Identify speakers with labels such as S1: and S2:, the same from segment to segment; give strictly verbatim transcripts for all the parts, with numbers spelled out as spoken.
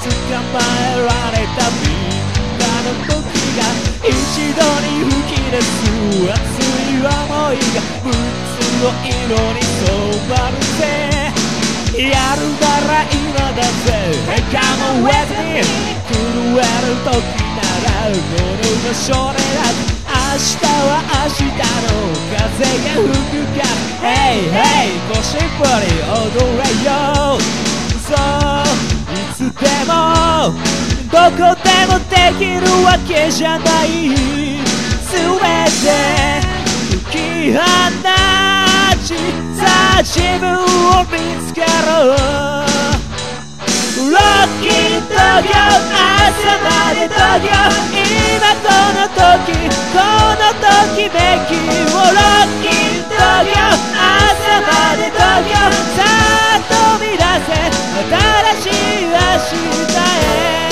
S1: まえられたみんなの時が一度に吹き出す熱い想いが無数の色に染まるぜ。やるなら今だぜ Come on with me 震える時ならこの場所でなく明日は明日の風が吹くから Hey hey ゴシップに踊れよ。そういつでもどこでもできるわけじゃない。全て解き放ちさあ自分を見つけろ。ロッキン東京朝まで東京今この時このときめきをロッキン東京朝まで東京さあ飛び出せ新しい明日へ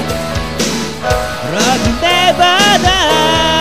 S1: Rock never die。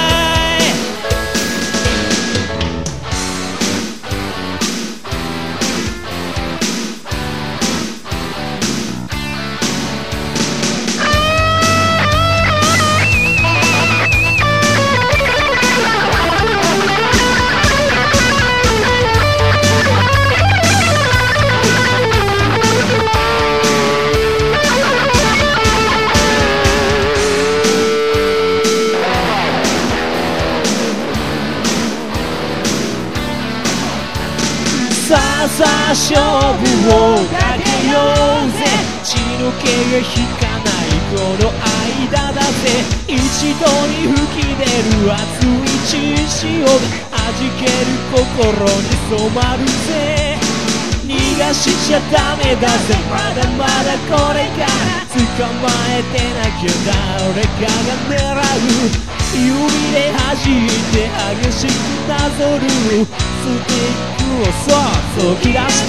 S1: さあさあ勝負をかけようぜ。血の気が引かないこの間だぜ。一度に吹き出る熱い血潮が弾ける心に染まるぜ。逃がしちゃダメだぜまだまだこれから捕まえてなきゃ誰かが狙う。指で弾いて激しくなぞるスティックをそう解き出して。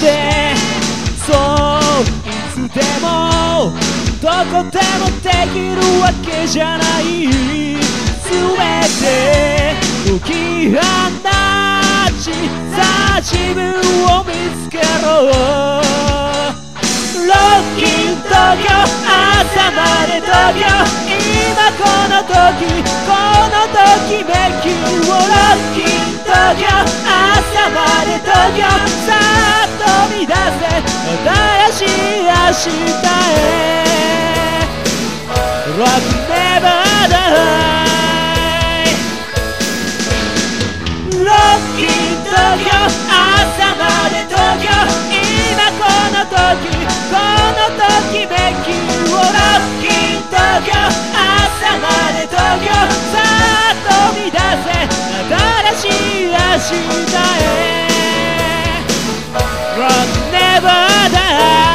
S1: そういつでもどこでもできるわけじゃない。全て解き放ちさあ自分を見つけろ。ロッキン東京朝まで東京今この時このときめきをロッキン東京朝まで東京さあ飛び出せ新しい明日へ Rock never die。 ロッキン東京朝まで東京今この時このときめきをロッキン東京朝まで東京さあ飛び出せ新しい明日へ Rock never die。